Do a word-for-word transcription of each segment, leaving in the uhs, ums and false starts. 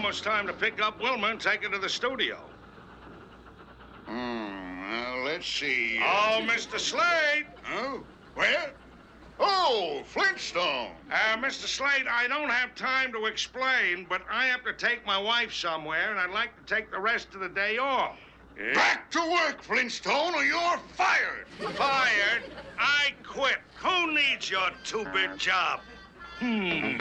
almost time to pick up Wilma and take her to the studio. Hmm, well, let's see. Oh, Mister Slade! Oh, where? Oh, Flintstone. Uh, Mister Slade, I don't have time to explain, but I have to take my wife somewhere, and I'd like to take the rest of the day off. Yeah. Back to work, Flintstone, or you're fired. Fired? I quit. Who needs your two-bit job? Hmm.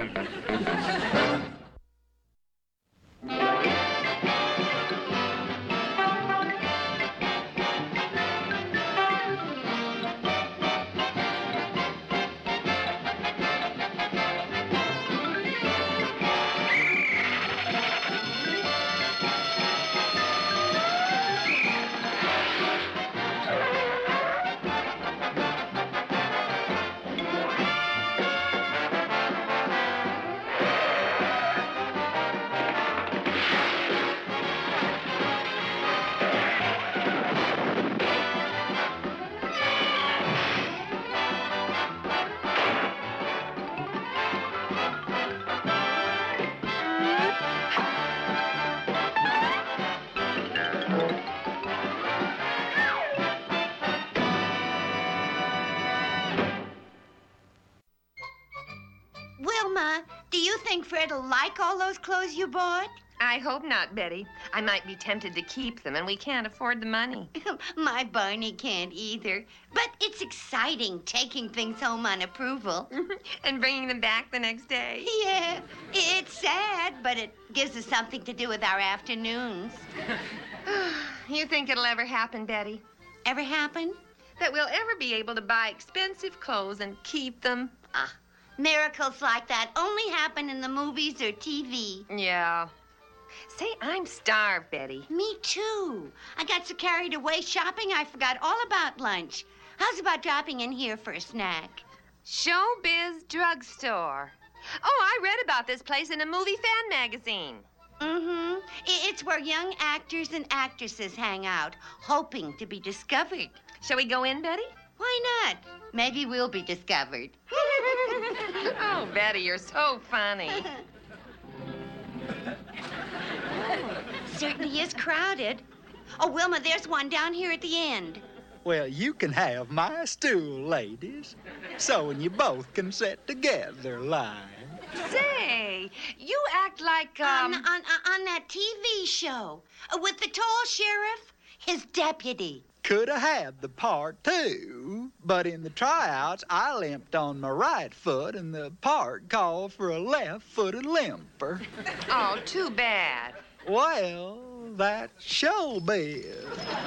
Wilma, do you think Fred'll like all those clothes you bought? I hope not, Betty. I might be tempted to keep them, and we can't afford the money. My Barney can't either. But it's exciting taking things home on approval. And bringing them back the next day. Yeah, it's sad, but it gives us something to do with our afternoons. You think it'll ever happen, Betty? Ever happen? That we'll ever be able to buy expensive clothes and keep them? Ah, miracles like that only happen in the movies or T V. Yeah. Say, I'm starved, Betty. Me too. I got so carried away shopping, I forgot all about lunch. How's about dropping in here for a snack? Showbiz Drugstore. Oh, I read about this place in a movie fan magazine. Mm-hmm. It's where young actors and actresses hang out, hoping to be discovered. Shall we go in, Betty? Why not? Maybe we'll be discovered. Oh, Betty, you're so funny. Certainly is crowded. Oh, Wilma, there's one down here at the end. Well, you can have my stool, ladies. So when you both can sit together, line. Say, you act like, um... On, on, on that T V show uh, with the tall sheriff, his deputy. Could have had the part, too. But in the tryouts, I limped on my right foot, and the part called for a left-footed limper. Oh, too bad. Well, that's showbiz.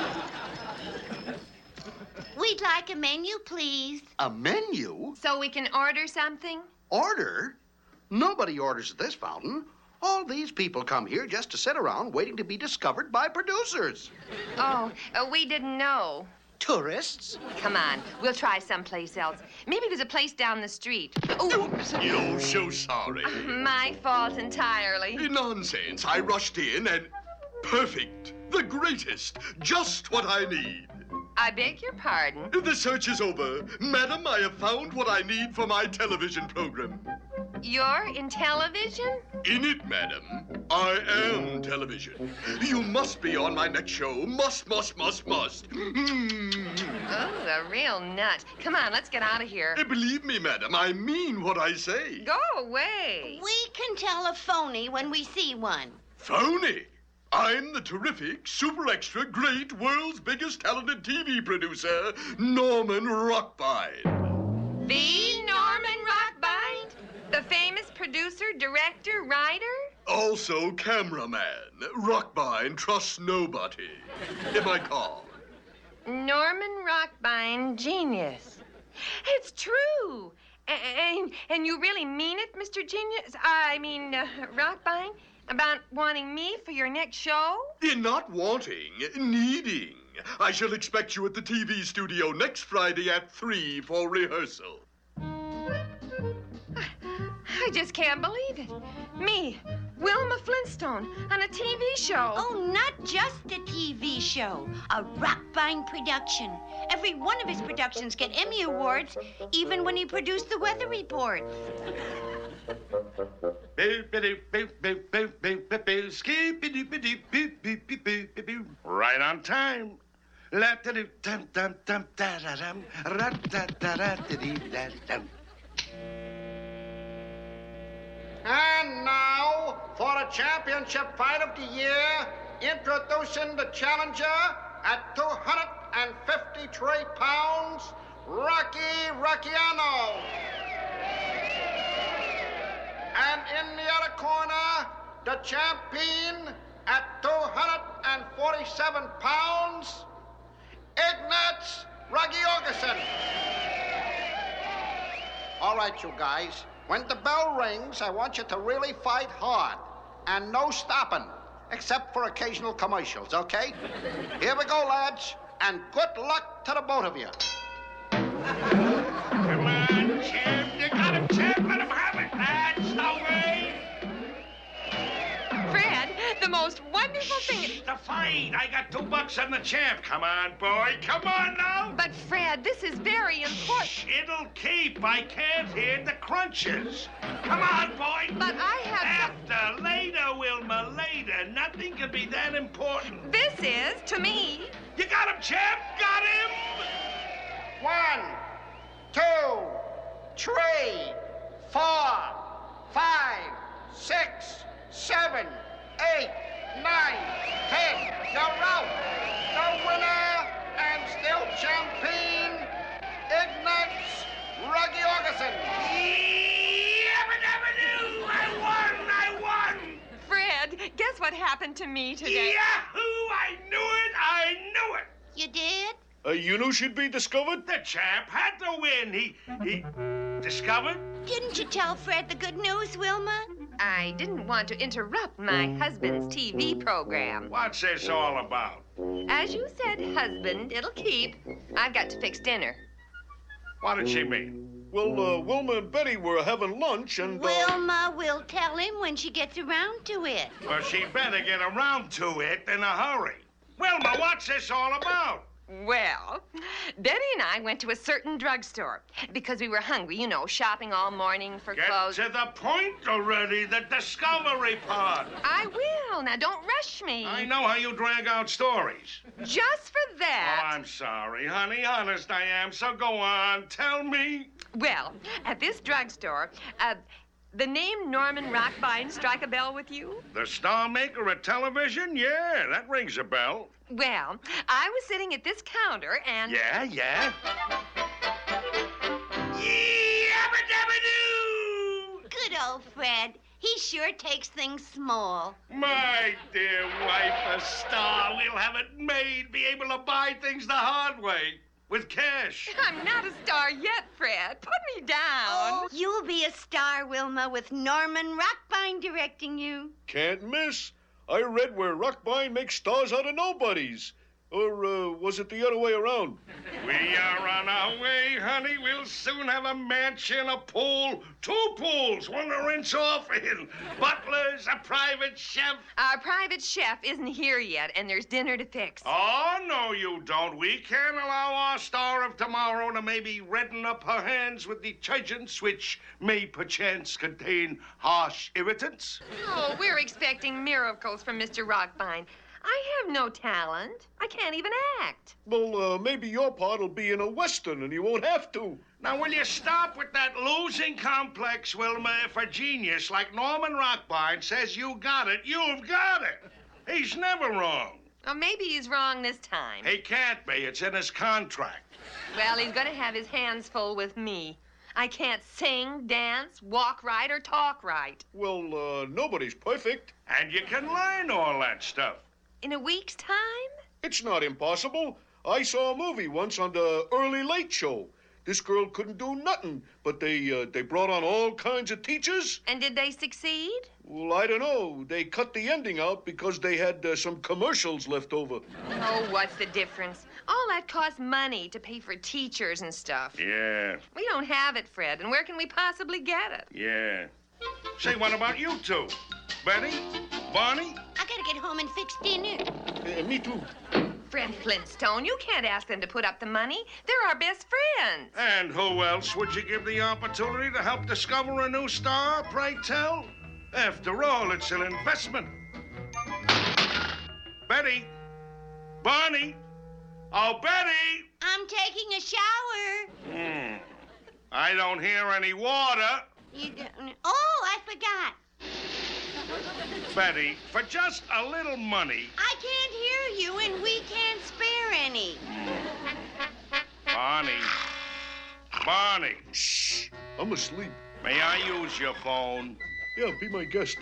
We'd like a menu, please. A menu? So we can order something? Order? Nobody orders at this fountain. All these people come here just to sit around waiting to be discovered by producers. Oh, uh, we didn't know. Tourists? Come on, we'll try someplace else. Maybe there's a place down the street. Oh, You're so sorry. my fault entirely. Nonsense. I rushed in and... Perfect. The greatest. Just what I need. I beg your pardon. The search is over. Madam, I have found what I need for my television program. You're in television? In it, madam. I am television. You must be on my next show. Must, must, must, must. Mm. Oh, a real nut. Come on, let's get out of here. Eh, Believe me, madam, I mean what I say. Go away. We can tell a phony when we see one. Phony. I'm the terrific, super extra, great, world's biggest talented T V producer, Norman Rockbine. The Norman Rockbine? The famous producer, director, writer? Also cameraman. Rockbine trusts nobody. In my car. Norman Rockbine, genius. It's true. A- And, and you really mean it, Mister Genius? I mean, uh, Rockbine? About wanting me for your next show? In not wanting, needing. I shall expect you at the T V studio next Friday at three for rehearsal. I just can't believe it. Me, Wilma Flintstone, on a T V show. Oh, not just a T V show. A Rockbine production. Every one of his productions get Emmy Awards, even when he produced the weather report. Bippity, bip, bip, bip, bip, bip, bip. skippity-dee-beep-beep-beep-beep-beep. Right on time. La-da-doo-dum-dum-dum-da-da-dum, ra-da-da-da-da-dee-da-dum. And now, for the championship fight of the year, introducing the challenger at two hundred fifty-three pounds, Rocky Rockiano. And in the other corner, the champion at two hundred forty-seven pounds, Ignatz Rogiogerson. All right, you guys. When the bell rings, I want you to really fight hard. And no stopping, except for occasional commercials, okay? Here we go, lads. And good luck to the both of you. Come on, champ. You got him, champ. Let him have it. That's the way. Fred, the most wonderful thing... Shh, the fight. I got two bucks on the champ. Come on, boy. Come on now. But, Fred, this is very important. Shh, it'll keep. I can't hear the crunches. Come on, boy. But I have... After, later, Wilma, later. Nothing can be that important. This is, to me... You got him, champ. Got him. One, two, three, four, five, six, seven, eight, nine, ten. You're out. The winner and still champion, Ignatz Rogiogerson. Never, never knew. I won. I won. Fred, guess what happened to me today? Yahoo! I knew it. I knew it. You did? Uh, you knew she'd be discovered? The champ had to win. He, he discovered. Didn't you tell Fred the good news, Wilma? I didn't want to interrupt my husband's T V program. What's this all about? As you said, husband, it'll keep. I've got to fix dinner. What did she mean? Well, uh, Wilma and Betty were having lunch and... Uh... Wilma will tell him when she gets around to it. Well, she better get around to it in a hurry. Wilma, what's this all about? Well, Betty and I went to a certain drugstore because we were hungry, you know, shopping all morning for Get clothes. to the point already, the discovery part. I will. Now, don't rush me. I know how you drag out stories. Just for Oh, that. I'm sorry, honey. Honest I am. So go on. Tell me. Well, at this drugstore, uh, the name Norman Rockbine strike a bell with you? The star maker of television? Yeah, that rings a bell. Well, I was sitting at this counter and... Yeah, yeah. Yabba-dabba-doo! Good old Fred. He sure takes things small. My dear wife, a star. We'll have it made, be able to buy things the hard way. With cash. I'm not a star yet, Fred. Put me down. Oh, you'll be a star, Wilma, with Norman Rockbine directing you. Can't miss. I read where Rockbine makes stars out of nobodies. Or uh, was it the other way around? We are on our way, honey. We'll soon have a mansion, a pool, two pools, one to rinse off in, butlers, a private chef. Our private chef isn't here yet, and there's dinner to fix. Oh, no, you don't. We can't allow our star of tomorrow to maybe redden up her hands with detergents which may perchance contain harsh irritants. Oh, we're expecting miracles from Mister Rockbine. I have no talent. I can't even act. Well, uh, maybe your part'll be in a Western and you won't have to. Now, will you stop with that losing complex, Wilma? If a genius like Norman Rockbine says you got it, you've got it. He's never wrong. Well, maybe he's wrong this time. He can't be. It's in his contract. Well, he's going to have his hands full with me. I can't sing, dance, walk right, or talk right. Well, uh, nobody's perfect. And you can learn all that stuff. In a week's time? It's not impossible. I saw a movie once on the Early Late Show. This girl couldn't do nothing, but they uh, they brought on all kinds of teachers. And did they succeed? Well, I don't know. They cut the ending out because they had uh, some commercials left over. Oh, what's the difference? All that costs money to pay for teachers and stuff. Yeah, We don't have it, Fred, and where can we possibly get it? yeah. Say, what about you two? Betty? Barney? I gotta get home and fix dinner. Uh, me too. Fred Flintstone, you can't ask them to put up the money. They're our best friends. And who else would you give the opportunity to help discover a new star, pray tell? After all, it's an investment. Betty? Barney? Oh, Betty! I'm taking a shower. Hmm. I don't hear any water. You don't... Oh, I forgot. Betty, for just a little money... I can't hear you, and we can't spare any. Barney. Barney. Shh. I'm asleep. May I use your phone? Yeah, be my guest.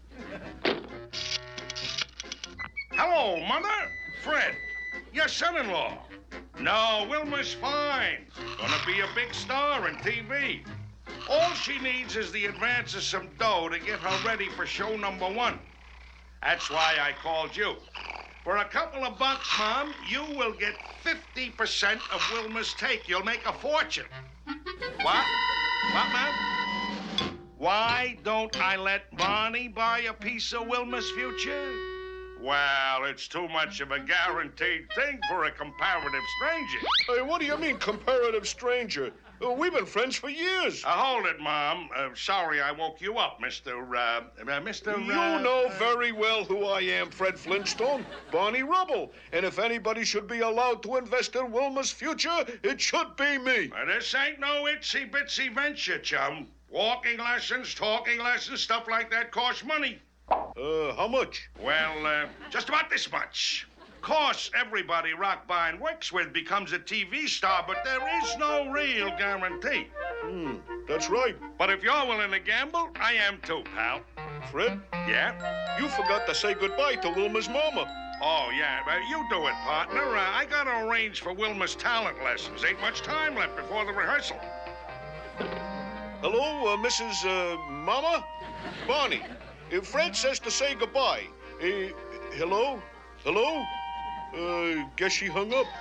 Hello, Mother. Fred, your son-in-law. No, Wilma's fine. Gonna be a big star in T V. All she needs is the advance of some dough to get her ready for show number one. That's why I called you. For a couple of bucks, Mom, you will get fifty percent of Wilma's take. You'll make a fortune. What? What, Mom? Why don't I let Barney buy a piece of Wilma's future? Well, it's too much of a guaranteed thing for a comparative stranger. Hey, what do you mean, comparative stranger? Uh, we've been friends for years. Uh, hold it, Mom. Uh, sorry I woke you up, Mister Uh, uh, Mister You uh, know uh, very well who I am, Fred Flintstone, Barney Rubble. And if anybody should be allowed to invest in Wilma's future, it should be me. uh, this ain't no itsy-bitsy venture, chum. Walking lessons, talking lessons, stuff like that costs money. Uh, how much? Well, uh, just about this much. Course, everybody Rockbine works with becomes a T V star, but there is no real guarantee. Hmm, that's right. But if you're willing to gamble, I am too, pal. Fred, Yeah? you forgot to say goodbye to Wilma's mama. Oh, yeah. Uh, you do it, partner. Uh, I gotta arrange for Wilma's talent lessons. Ain't much time left before the rehearsal. Hello, uh, Missus Uh, Mama? Barney, if Fred says to say goodbye, uh, hello? Hello? Uh, guess she hung up.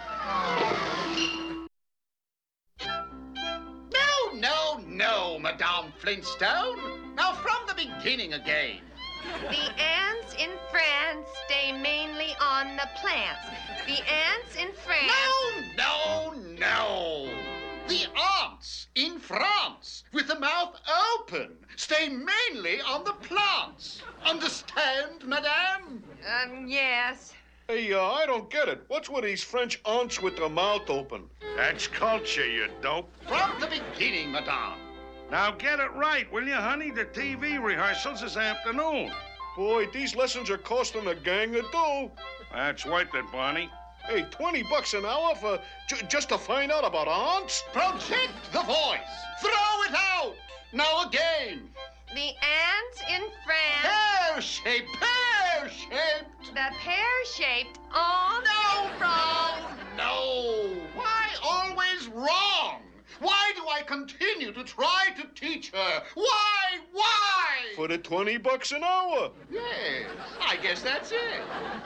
No, no, no, Madame Flintstone. Now, from the beginning again. The ants in France stay mainly on the plants. The ants in France... No, no, no. The ants in France, with the mouth open, stay mainly on the plants. Understand, madame? Um, yes. Hey, uh, I don't get it. What's with these French aunts with their mouth open? That's culture, you dope. From the beginning, madame. Now get it right, will you, honey? The T V rehearsal's this afternoon. Boy, these lessons are costing a gang of dough. That's worth it, Barney. Hey, twenty bucks an hour for j- just to find out about aunts? Project the voice. Throw it out. Now again. The ants in France... Pear-shaped, pear-shaped. The pear-shaped... Oh, no, wrong. No. Why always wrong? Why do I continue to try to teach her? Why? Why? For the twenty bucks an hour. Yes, I guess that's it.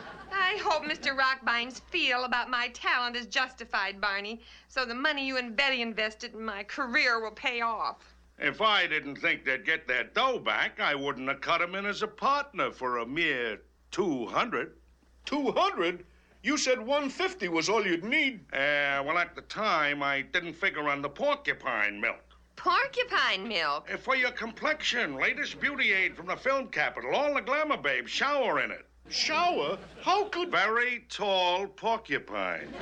I hope Mister Rockbine's feel about my talent is justified, Barney, so the money you and Betty invested in my career will pay off. If I didn't think they'd get their dough back, I wouldn't have cut him in as a partner for a mere two hundred. Two hundred? You said one fifty was all you'd need. Uh, well, at the time, I didn't figure on the porcupine milk. Porcupine milk? Uh, for your complexion, latest beauty aid from the film capital. All the glamour babes shower in it. Shower? How could... Very tall porcupines.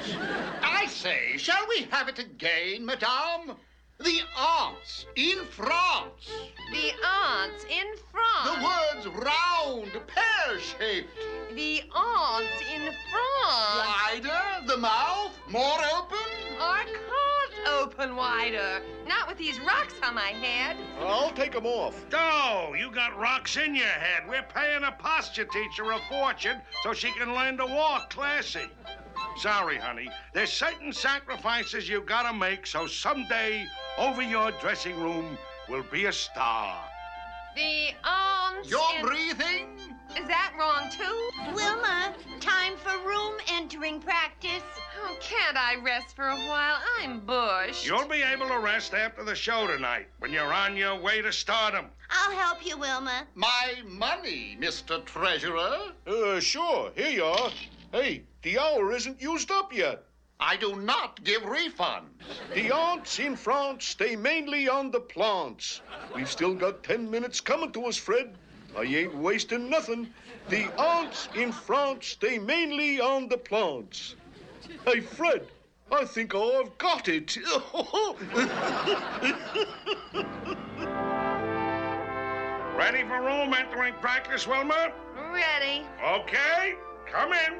I say, shall we have it again, madame? The aunts in France. The aunts in France. The words round, pear-shaped. The aunts in France. Wider, the mouth, more open. Are can't open wider. Not with these rocks on my head. I'll take them off. Oh, you got rocks in your head. We're paying a posture teacher a fortune so she can learn to walk classy. Sorry, honey. There's certain sacrifices you gotta make so someday over your dressing room will be a star. The aunts You're in... breathing? Is that wrong, too? Wilma, time for room entering practice. Oh, can't I rest for a while? I'm bushed. You'll be able to rest after the show tonight when you're on your way to stardom. I'll help you, Wilma. My money, Mister Treasurer. Uh, sure. Here you are. Hey, the hour isn't used up yet. I do not give refunds. The aunts in France stay mainly on the plants. We've still got ten minutes coming to us, Fred. I ain't wasting nothing. The ants in France, they mainly on the plants. Hey, Fred, I think I've got it. Ready for room entering practice, Wilma? Ready. Okay, come in.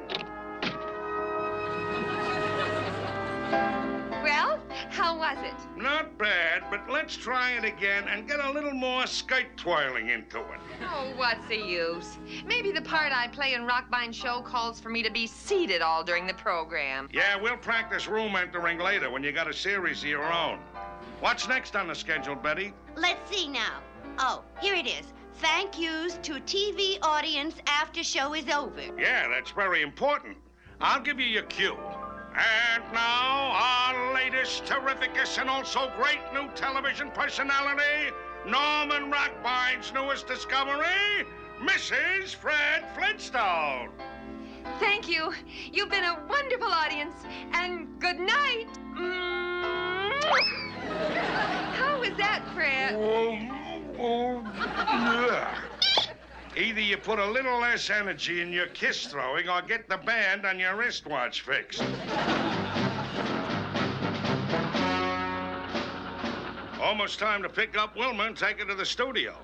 Well, how was it? Not bad, but let's try it again and get a little more skirt twirling into it. Oh, what's the use? Maybe the part I play in Rockbine's show calls for me to be seated all during the program. Yeah, we'll practice room entering later when you got a series of your own. What's next on the schedule, Betty? Let's see now. Oh, here it is. Thank yous to T V audience after show is over. Yeah, that's very important. I'll give you your cue. And now, our latest, terrificest, and also great new television personality, Norman Rockbine's newest discovery, Missus Fred Flintstone. Thank you. You've been a wonderful audience. And good night. Mm. How was that, Fred? Oh, oh, yeah. Either you put a little less energy in your kiss throwing or get the band on your wristwatch fixed. Almost time to pick up Wilma and take her to the studio.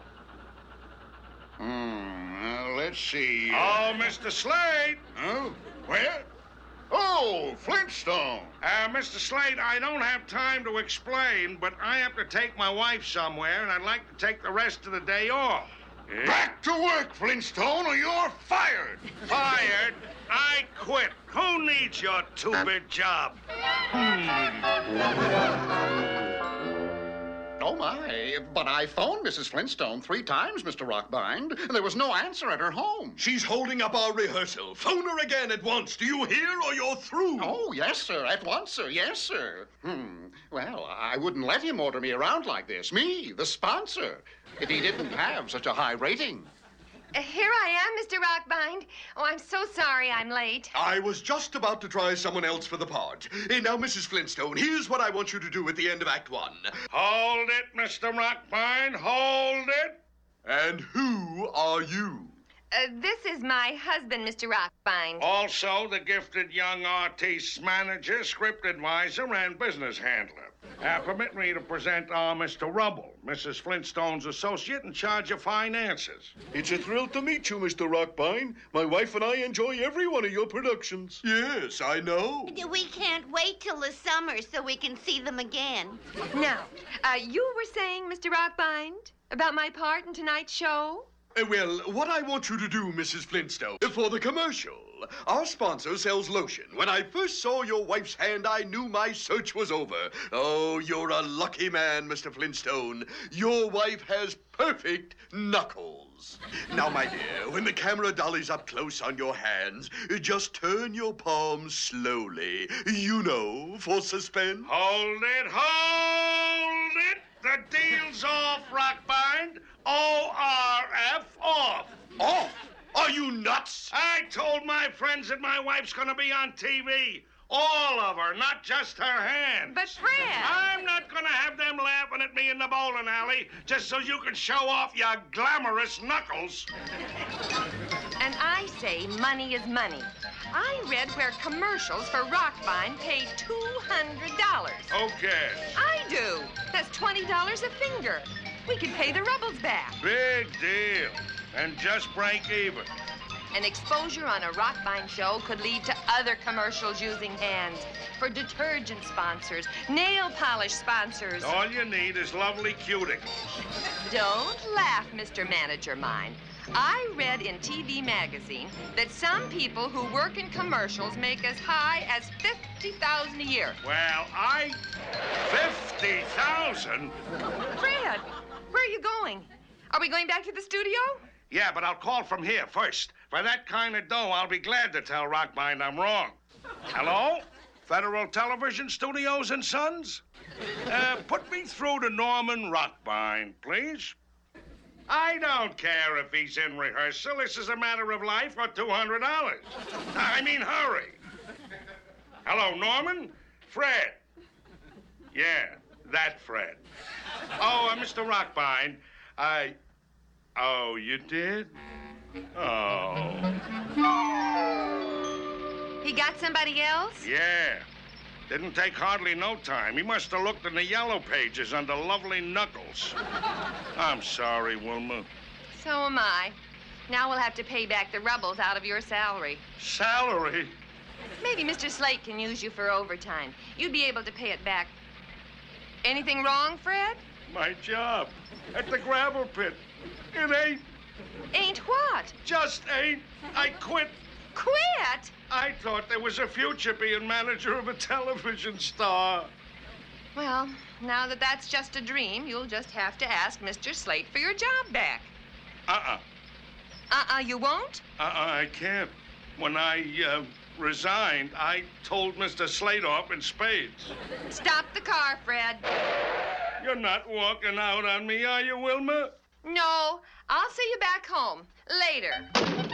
Hmm, uh, let's see. Oh, Mister Slade. Oh, where? Oh, Flintstone. Uh, Mister Slade, I don't have time to explain, but I have to take my wife somewhere, and I'd like to take the rest of the day off. Yeah. Back to work, Flintstone, or you're fired. Fired? I quit. Who needs your two-bit job? Oh, my. But I phoned Missus Flintstone three times, Mister Rockbind, and there was no answer at her home. She's holding up our rehearsal. Phone her again at once. Do you hear, or you're through? Oh, yes, sir. At once, sir. Yes, sir. Hmm. Well, I wouldn't let him order me around like this. Me, the sponsor, if he didn't have such a high rating. Uh, here I am, Mister Rockbind. Oh, I'm so sorry I'm late. I was just about to try someone else for the part. Hey, now, Missus Flintstone, here's what I want you to do at the end of Act One. Hold it, Mister Rockbind. Hold it. And who are you? Uh, this is my husband, Mister Rockbind. Also the gifted young artist's manager, script advisor, and business handler. Uh, permit me to present uh, Mister Rubble, Missus Flintstone's associate in charge of finances. It's a thrill to meet you, Mister Rockbine. My wife and I enjoy every one of your productions. Yes, I know. We can't wait till the summer so we can see them again. Now, uh, you were saying, Mister Rockbind, about my part in tonight's show? Uh, well, what I want you to do, Missus Flintstone, for the commercial, our sponsor sells lotion. When I first saw your wife's hand, I knew my search was over. Oh, you're a lucky man, Mister Flintstone. Your wife has perfect knuckles. Now, my dear, when the camera dollies up close on your hands, just turn your palms slowly. You know, for suspense. Hold it, hold it. The deal's off, Rockbind. O R F, off. Off? Are you nuts? I told my friends that my wife's gonna be on T V. All of her, not just her hands. But, Fred... I'm not gonna have them laughing at me in the bowling alley just so you can show off your glamorous knuckles. And I say money is money. I read where commercials for Rockbine pay two hundred dollars. Okay. I do. That's twenty dollars a finger. We can pay the Rubbles back. Big deal. And just break even. An exposure on a Rockbine show could lead to other commercials using hands. For detergent sponsors, nail polish sponsors. All you need is lovely cuticles. Don't laugh, Mister Manager Mine. I read in T V Magazine that some people who work in commercials make as high as fifty thousand dollars a year. Well, I... fifty thousand? Fred, where are you going? Are we going back to the studio? Yeah, but I'll call from here first. For that kind of dough, I'll be glad to tell Rockbind I'm wrong. Hello? Federal Television Studios and Sons? Uh, put me through to Norman Rockbind, please. I don't care if he's in rehearsal. This is a matter of life or two hundred dollars. I mean, hurry. Hello, Norman? Fred. Yeah, that Fred. Oh, uh, Mister Rockbind, I... Oh, you did? Oh. He got somebody else? Yeah. Didn't take hardly no time. He must have looked in the yellow pages under Lovely Knuckles. I'm sorry, Wilma. So am I. Now we'll have to pay back the rubbles out of your salary. Salary? Maybe Mister Slate can use you for overtime. You'd be able to pay it back. Anything wrong, Fred? My job at the gravel pit. It ain't. Ain't what? Just ain't. I quit. Quit? I thought there was a future being manager of a television star. Well, now that that's just a dream, you'll just have to ask Mister Slate for your job back. Uh-uh. Uh-uh, you won't? Uh-uh, I can't. When I, uh, resigned, I told Mister Slate off in spades. Stop the car, Fred. You're not walking out on me, are you, Wilma? No, I'll see you back home. Later.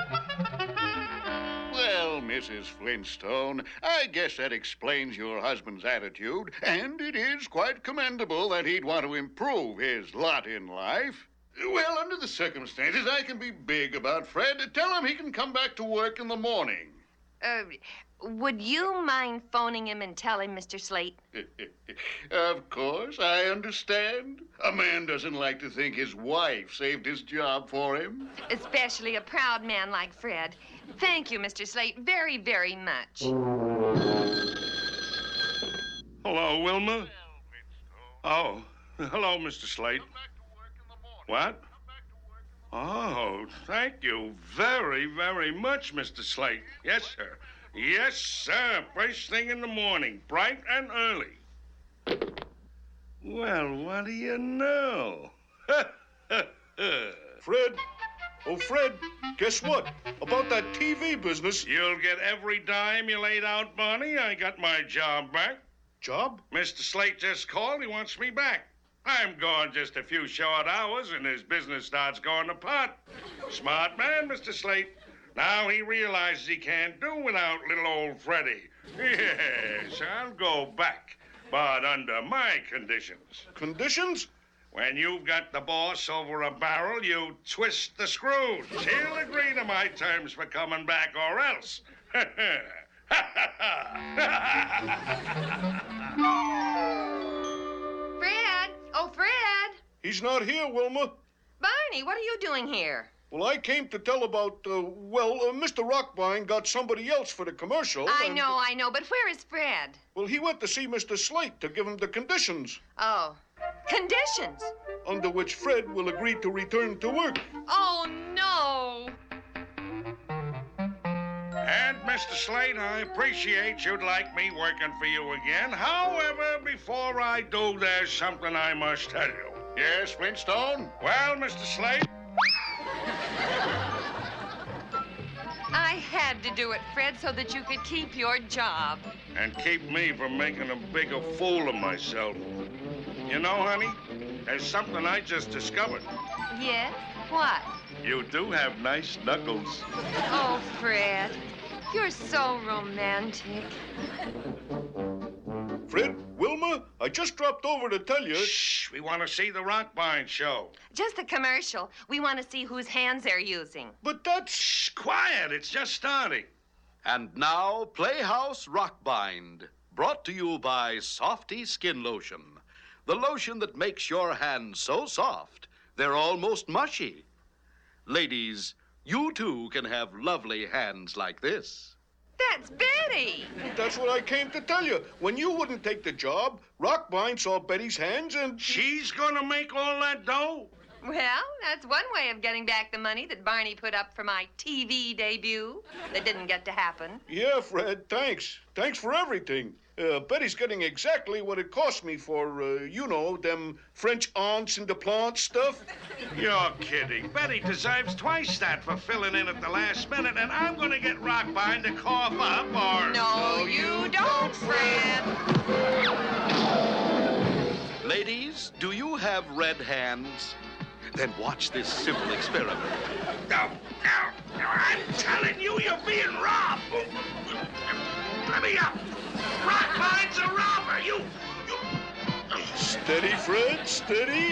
Well, Missus Flintstone, I guess that explains your husband's attitude, and it is quite commendable that he'd want to improve his lot in life. Well, under the circumstances, I can be big about Fred. Tell him he can come back to work in the morning. Uh, would you mind phoning him and tell him, Mister Slate? Of course, I understand. A man doesn't like to think his wife saved his job for him. Especially a proud man like Fred. Thank you, Mister Slate, very, very much. Hello, Wilma? Oh, hello, Mister Slate. What? Oh, thank you very, very much, Mister Slate. Yes, sir. Yes, sir. First thing in the morning, bright and early. Well, what do you know? Fred? Oh, Fred, guess what? About that T V business. You'll get every dime you laid out, Barney. I got my job back. Job? Mister Slate just called. He wants me back. I'm gone just a few short hours, and his business starts going to pot. Smart man, Mister Slate. Now he realizes he can't do without little old Freddie. Yes, I'll go back, but under my conditions. Conditions? When you've got the boss over a barrel, you twist the screws. He'll agree to my terms for coming back, or else. Fred! Oh, Fred! He's not here, Wilma. Barney, what are you doing here? Well, I came to tell about, uh, well, uh, Mister Rockbine got somebody else for the commercial. I and, know, I know, but where is Fred? Well, he went to see Mister Slate to give him the conditions Oh, conditions? under which Fred will agree to return to work. Oh, no. And, Mister Slate, I appreciate you'd like me working for you again. However, before I do, there's something I must tell you. Yes, Flintstone? Well, Mister Slate, I had to do it, Fred, so that you could keep your job. and keep me from making a bigger fool of myself. You know, honey, there's something I just discovered. Yes? What? You do have nice knuckles. Oh, Fred, you're so romantic. Fred, Wilma, I just dropped over to tell you. Shh, we want to see the Rockbine show. Just a commercial. We want to see whose hands they're using. But that's... Shh, quiet, it's just starting. And now, Playhouse Rockbind, brought to you by Softy Skin Lotion. The lotion that makes your hands so soft, they're almost mushy. Ladies, you too can have lovely hands like this. That's Betty. That's what I came to tell you. When you wouldn't take the job, Rockbine saw Betty's hands and... She's gonna make all that dough? Well, that's one way of getting back the money that Barney put up for my T V debut that didn't get to happen. Yeah, Fred, thanks. Thanks for everything. Uh, Betty's getting exactly what it cost me for, uh, you know, them French aunts and de plants stuff. You're kidding. Betty deserves twice that for filling in at the last minute, and I'm gonna get Rockbine to cough up or... No, you don't, Fred. Ladies, do you have red hands? Then watch this simple experiment. No, no, no, I'm telling you, you're being robbed. Let me up. Rockbine's a robber. You, you, Steady, Fred, steady.